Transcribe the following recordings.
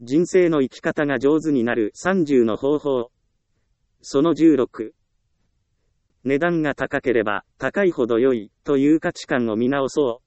人生の生き方が上手になる30の方法。その16。値段が高ければ高いほど良いという価値観を見直そう。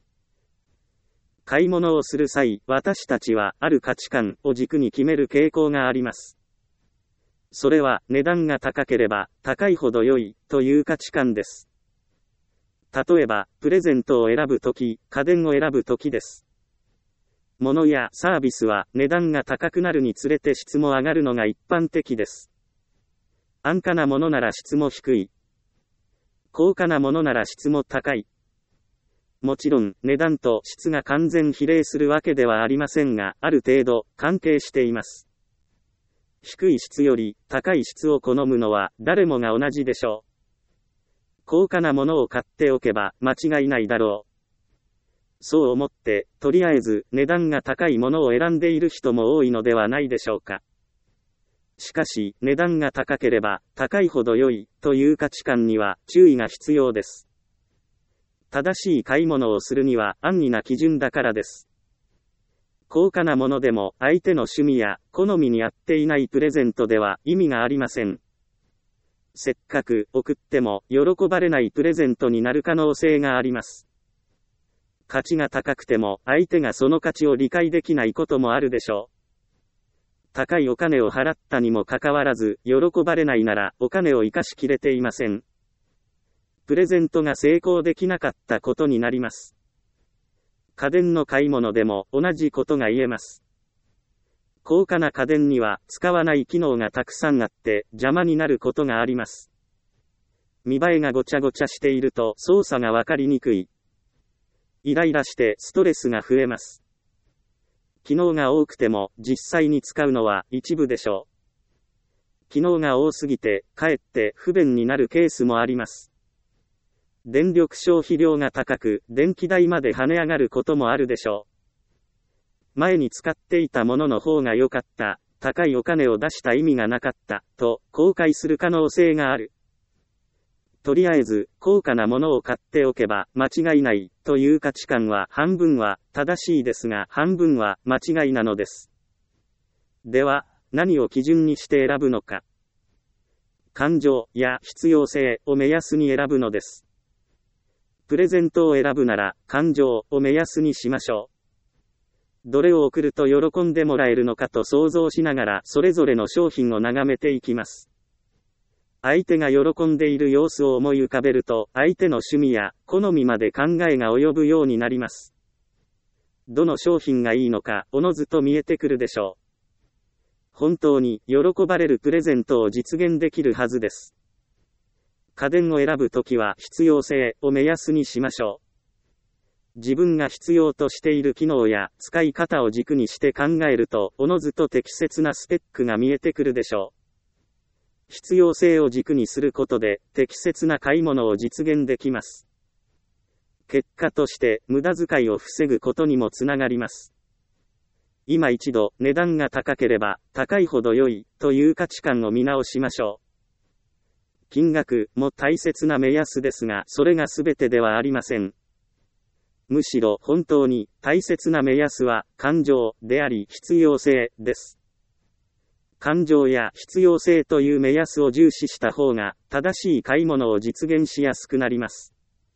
買い物をする際、私たちはある価値観を軸に決める傾向があります。それは値段が高ければ高いほど良いという価値観です。例えば、プレゼントを選ぶとき、家電を選ぶときです。物やサービスは値段が高くなるにつれて質も上がるのが一般的です。安価なものなら質も低い。高価なものなら質も高い。もちろん、値段と質が完全比例するわけではありませんが、ある程度、関係しています。低い質より高い質を好むのは誰もが同じでしょう。高価なものを買っておけば間違いないだろう。そう思って、とりあえず値段が高いものを選んでいる人も多いのではないでしょうか。しかし、値段が高ければ高いほど良いという価値観には注意が必要です。正しい買い物をするには安易な基準だからです。高価なものでも相手の趣味や好みに合っていないプレゼントでは意味がありません。せっかく送っても喜ばれないプレゼントになる可能性があります。価値が高くても相手がその価値を理解できないこともあるでしょう。高いお金を払ったにもかかわらず喜ばれないならお金を生かしきれていません。プレゼントが成功できなかったことになります。家電の買い物でも同じことが言えます。高価な家電には使わない機能がたくさんあって邪魔になることがあります。見栄えがごちゃごちゃしていると操作がわかりにくい。イライラしてストレスが増えます。機能が多くても実際に使うのは一部でしょう。機能が多すぎてかえって不便になるケースもあります。電力消費量が高く電気代まで跳ね上がることもあるでしょう。前に使っていたものの方が良かった、高いお金を出した意味がなかった、と後悔する可能性がある。とりあえず、高価なものを買っておけば間違いない、という価値観は半分は正しいですが半分は間違いなのです。では、何を基準にして選ぶのか。感情や必要性を目安に選ぶのです。プレゼントを選ぶなら、感情を目安にしましょう。どれを送ると喜んでもらえるのかと想像しながらそれぞれの商品を眺めていきます。相手が喜んでいる様子を思い浮かべると相手の趣味や好みまで考えが及ぶようになります。どの商品がいいのかおのずと見えてくるでしょう。本当に喜ばれるプレゼントを実現できるはずです。家電を選ぶときは必要性を目安にしましょう。自分が必要としている機能や使い方を軸にして考えるとおのずと適切なスペックが見えてくるでしょう。必要性を軸にすることで適切な買い物を実現できます。結果として無駄遣いを防ぐことにもつながります。今一度値段が高ければ高いほど良いという価値観を見直しましょう。金額も大切な目安ですがそれが全てではありません。むしろ本当に大切な目安は感情であり必要性です。感情や必要性という目安を重視した方が正しい買い物を実現しやすくなります。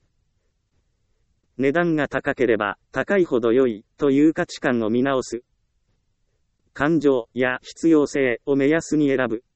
値段が高ければ高いほど良いという価値観を見直す。感情や必要性を目安に選ぶ。